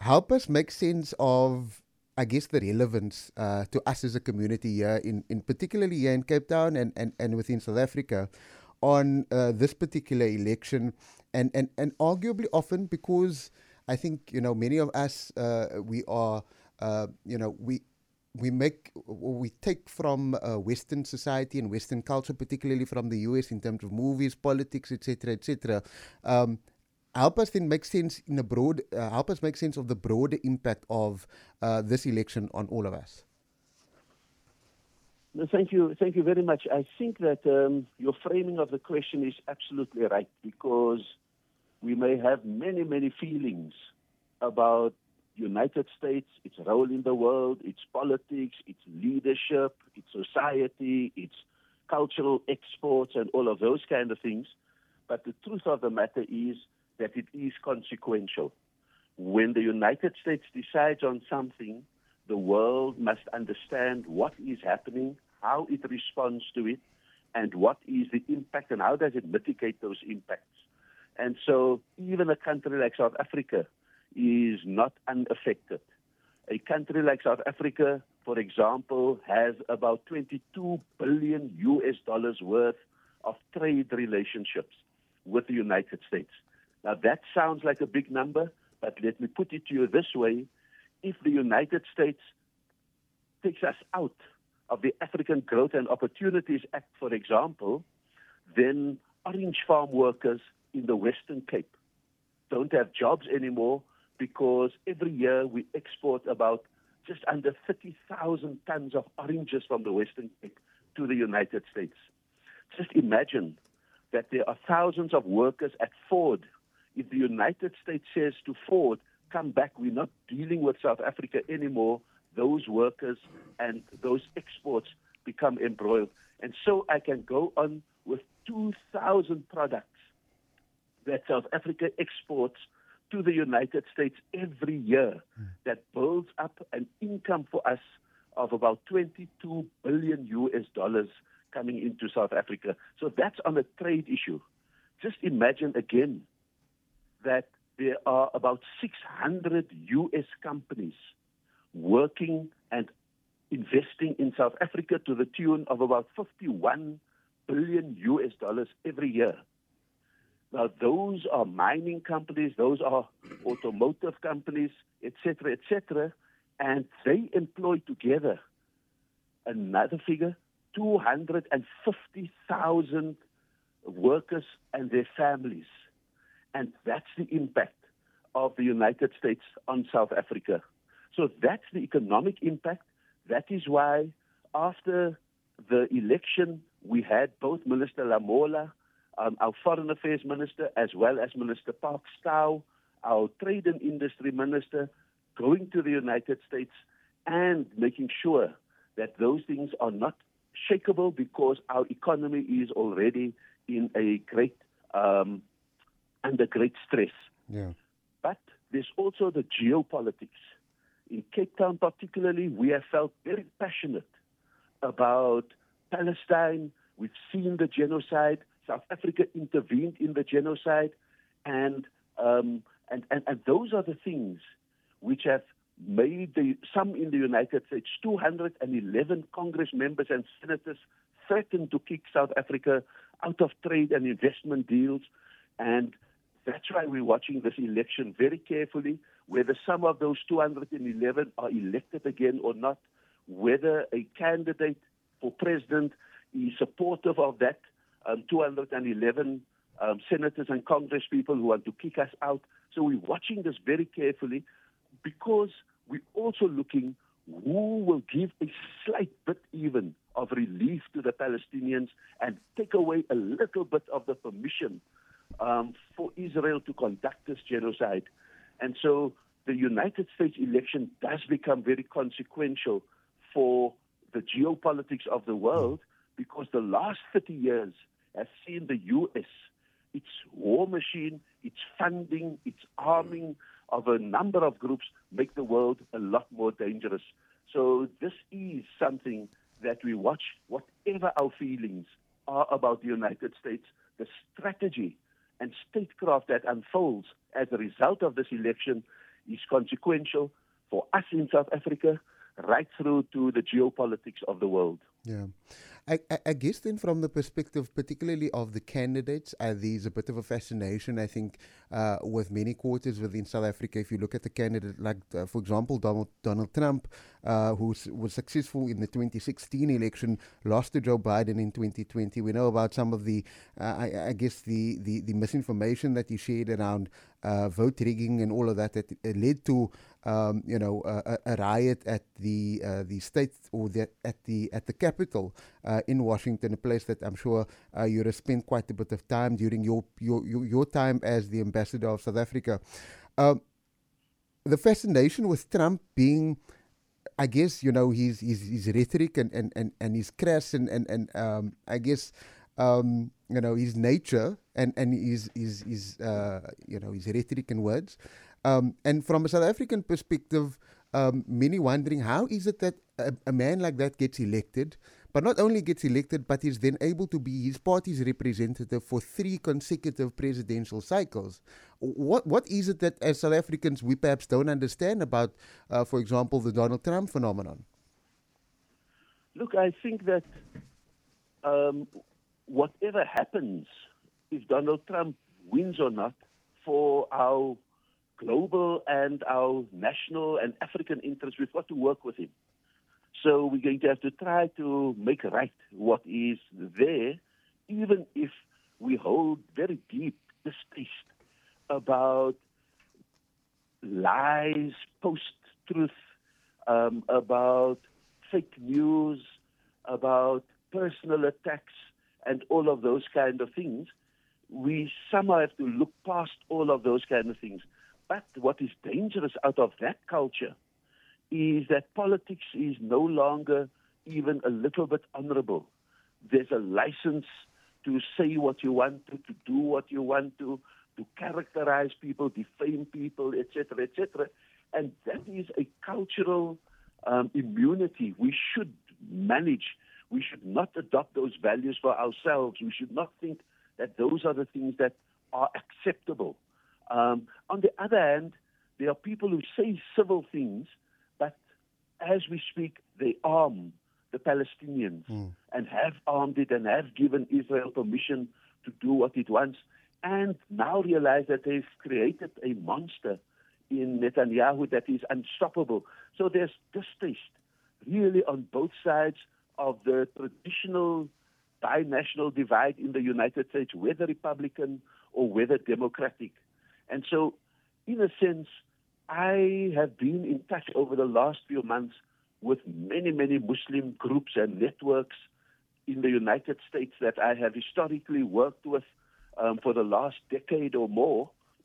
help us make sense of, I guess, the relevance to us as a community here, in particularly here in Cape Town and within South Africa, on this particular election, and arguably often because I think, many of us, we are, we take from Western society and Western culture, particularly from the US, in terms of movies, politics, etc., etc. Um, help us then make sense in a broad. Help us make sense of the broader impact of this election on all of us. No, thank you very much. I think that your framing of the question is absolutely right, because we may have many, many feelings about United States, its role in the world, its politics, its leadership, its society, its cultural exports, and all of those kind of things. But the truth of the matter is that it is consequential. When the United States decides on something, the world must understand what is happening, how it responds to it, and what is the impact, and how does it mitigate those impacts. And so even a country like South Africa is not unaffected. A country like South Africa, for example, has about 22 billion US dollars worth of trade relationships with the United States. Now that sounds like a big number, but let me put it to you this way. If the United States takes us out of the African Growth and Opportunities Act, for example, then orange farm workers in the Western Cape don't have jobs anymore, because every year we export about just under 30,000 tons of oranges from the Western Cape to the United States. Just imagine that there are thousands of workers at Ford. If the United States says to Ford, come back, we're not dealing with South Africa anymore, those workers and those exports become embroiled. And so I can go on with 2,000 products that South Africa exports to the United States every year that builds up an income for us of about 22 billion US dollars coming into South Africa. So that's on a trade issue. Just imagine again that there are about 600 US companies working and investing in South Africa to the tune of about 51 billion US dollars every year. Now, those are mining companies, those are automotive companies, etc., and they employ together another figure, 250,000 workers and their families. And that's the impact of the United States on South Africa. So that's the economic impact. That is why after the election, we had both Minister Lamola, our Foreign Affairs Minister, as well as Minister Park Stow, our Trade and Industry Minister, going to the United States and making sure that those things are not shakeable, because our economy is already in a under great stress. Yeah. But there's also the geopolitics. In Cape Town particularly, we have felt very passionate about Palestine. We've seen the genocide. South Africa intervened in the genocide. And those are the things which have made some in the United States, 211 Congress members and senators, threatened to kick South Africa out of trade and investment deals. And that's why we're watching this election very carefully, whether some of those 211 are elected again or not, whether a candidate for president is supportive of that 211 senators and Congress people who want to kick us out. So we're watching this very carefully, because we're also looking who will give a slight bit even of relief to the Palestinians and take away a little bit of the permission for Israel to conduct this genocide. And so the United States election does become very consequential for the geopolitics of the world, because the last 30 years have seen the U.S., its war machine, its funding, its arming of a number of groups make the world a lot more dangerous. So this is something that we watch, whatever our feelings are about the United States, the strategy and statecraft that unfolds as a result of this election is consequential for us in South Africa, right through to the geopolitics of the world. Yeah. I guess then from the perspective particularly of the candidates, there's a bit of a fascination, I think, with many quarters within South Africa. If you look at the candidate like, for example, Donald Trump, who was successful in the 2016 election, lost to Joe Biden in 2020. We know about some of the, I guess, the misinformation that he shared around vote rigging and all of that led to a riot at the state or at the Capitol in Washington, a place that I'm sure you have spent quite a bit of time during your time as the ambassador of South Africa. The fascination with Trump being, I guess, his rhetoric and his crass and I guess his nature and his rhetoric and words. And from a South African perspective, many wondering how is it that a man like that gets elected, but not only gets elected, but is then able to be his party's representative for 3 consecutive presidential cycles. What is it that as South Africans we perhaps don't understand about, for example, the Donald Trump phenomenon? Look, I think that whatever happens, if Donald Trump wins or not, for our global and our national and African interests, we've got to work with him. So we're going to have to try to make right what is there, even if we hold very deep distaste about lies, post-truth, about fake news, about personal attacks, and all of those kind of things. We somehow have to look past all of those kind of things. But what is dangerous out of that culture is that politics is no longer even a little bit honorable. There's a license to say what you want to do what you want to characterize people, defame people, etc., etc. And that is a cultural immunity we should manage. We should not adopt those values for ourselves. We should not think that those are the things that are acceptable. On the other hand, there are people who say civil things, but as we speak, they arm the Palestinians and have armed it and have given Israel permission to do what it wants, and now realize that they've created a monster in Netanyahu that is unstoppable. So there's distaste really on both sides of the traditional binational divide in the United States, whether Republican or whether Democratic. And so, in a sense, I have been in touch over the last few months with many, many Muslim groups and networks in the United States that I have historically worked with for the last decade or more.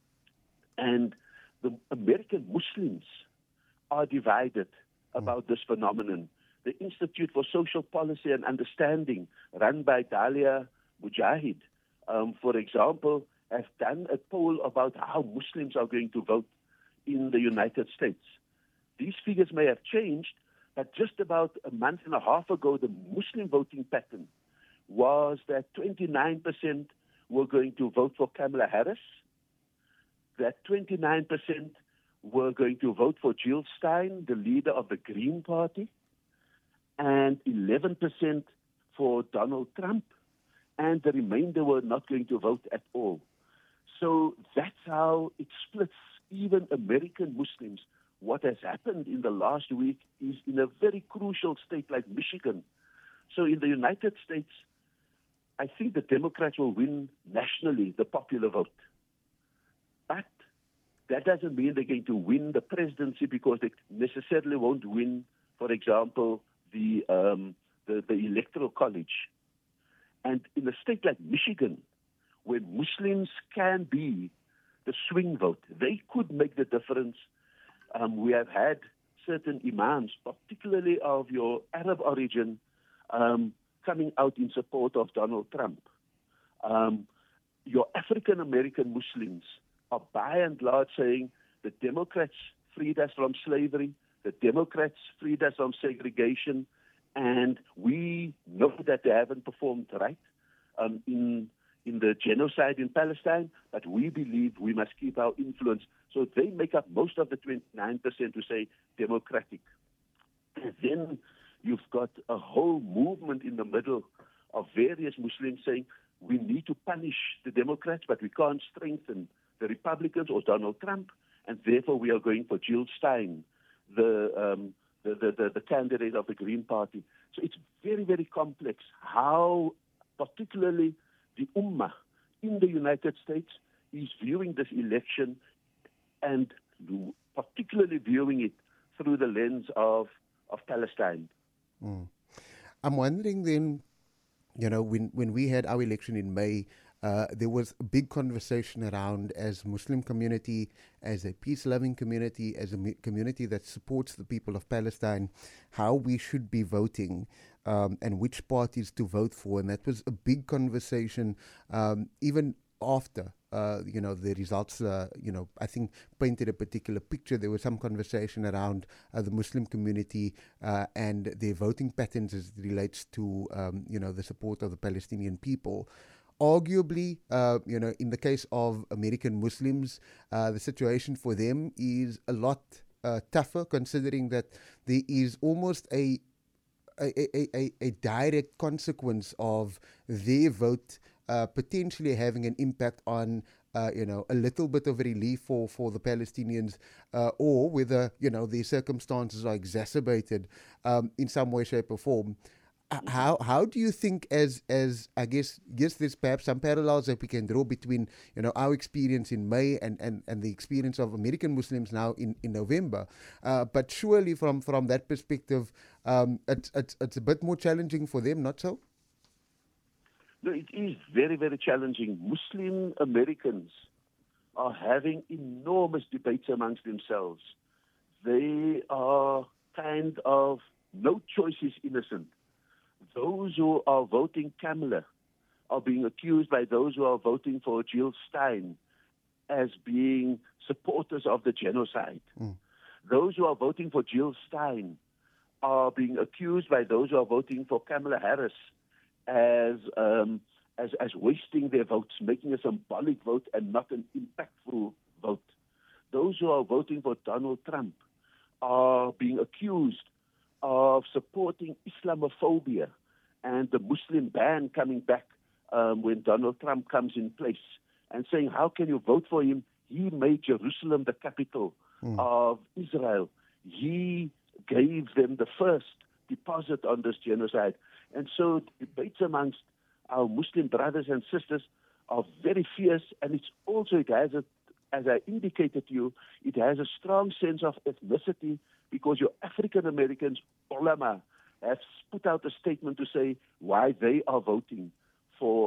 And the American Muslims are divided about this phenomenon. The Institute for Social Policy and Understanding, run by Dalia Mujahid, for example, has done a poll about how Muslims are going to vote in the United States. These figures may have changed, but just about a month and a half ago, the Muslim voting pattern was that 29% were going to vote for Kamala Harris, that 29% were going to vote for Jill Stein, the leader of the Green Party, and 11% for Donald Trump, and the remainder were not going to vote at all. So that's how it splits even American Muslims. What has happened in the last week is in a very crucial state like Michigan. So in the United States, I think the Democrats will win nationally the popular vote. But that doesn't mean they're going to win the presidency, because they necessarily won't win, for example, the Electoral College. And in a state like Michigan, where Muslims can be the swing vote, they could make the difference. We have had certain imams, particularly of your Arab origin, coming out in support of Donald Trump. Your African-American Muslims are by and large saying the Democrats freed us from slavery, the Democrats freed us from segregation, and we know that they haven't performed right in in the genocide in Palestine, but we believe we must keep our influence. So they make up most of the 29% who say democratic. And then you've got a whole movement in the middle of various Muslims saying we need to punish the Democrats, but we can't strengthen the Republicans or Donald Trump, and therefore we are going for Jill Stein, the candidate of the Green Party. So it's very, very complex how particularly the Ummah in the United States is viewing this election, and particularly viewing it through the lens of Palestine. I'm wondering then, when we had our election in May, there was a big conversation around, as Muslim community, as a peace-loving community, as a community that supports the people of Palestine, how we should be voting and which parties to vote for. And that was a big conversation even after, the results, I think painted a particular picture. There was some conversation around the Muslim community and their voting patterns as it relates to, the support of the Palestinian people. Arguably, in the case of American Muslims, the situation for them is a lot tougher, considering that there is almost a direct consequence of their vote potentially having an impact on, a little bit of relief for the Palestinians, or whether, their circumstances are exacerbated in some way, shape, or form. How do you think, as I guess there's perhaps some parallels that we can draw between, our experience in May and the experience of American Muslims now in November, but surely from that perspective, it's a bit more challenging for them, not so? No, it is very, very challenging. Muslim Americans are having enormous debates amongst themselves. They are kind of, no choice is innocent. Those who are voting Kamala are being accused by those who are voting for Jill Stein as being supporters of the genocide. Those who are voting for Jill Stein are being accused by those who are voting for Kamala Harris as wasting their votes, making a symbolic vote and not an impactful vote. Those who are voting for Donald Trump are being accused of supporting Islamophobia and the Muslim ban coming back when Donald Trump comes in place, and saying, how can you vote for him? He made Jerusalem the capital of Israel. He gave them the first deposit on this genocide. And so debates amongst our Muslim brothers and sisters are very fierce, and it's also, it has as I indicated to you, it has a strong sense of ethnicity, because your African Americans, ulama, have put out a statement to say why they are voting for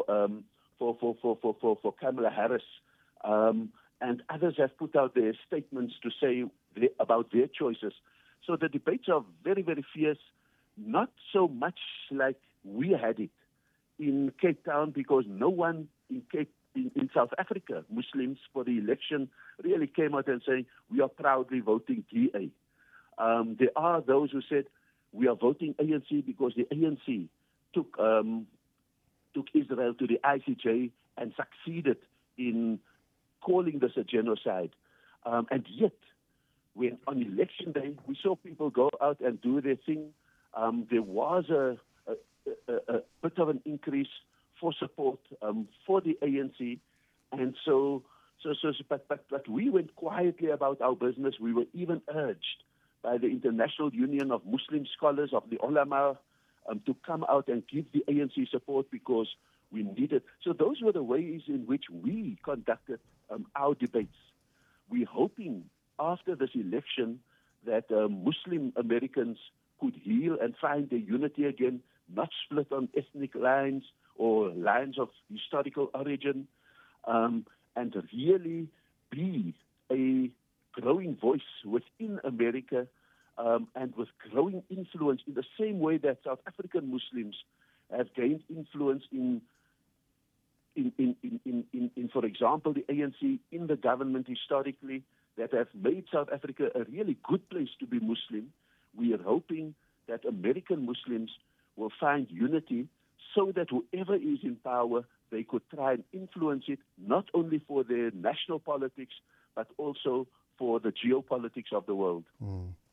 Kamala Harris, and others have put out their statements to say about their choices. So the debates are very, very fierce, not so much like we had it in Cape Town, because no one in South Africa, Muslims, for the election really came out and saying, we are proudly voting DA. There are those who said, we are voting ANC because the ANC took Israel to the ICJ and succeeded in calling this a genocide. And yet, when on election day, we saw people go out and do their thing, there was a bit of an increase for support for the ANC. And but we went quietly about our business. We were even urged by the International Union of Muslim Scholars of the Ulama to come out and give the ANC support, because we needed. So those were the ways in which we conducted our debates. We're hoping after this election that Muslim Americans could heal and find their unity again, not split on ethnic lines or lines of historical origin, and really be a growing voice within America, and with growing influence in the same way that South African Muslims have gained influence in for example, the ANC in the government historically, that have made South Africa a really good place to be Muslim. We are hoping that American Muslims will find unity so that whoever is in power, they could try and influence it, not only for their national politics, but also for the geopolitics of the world.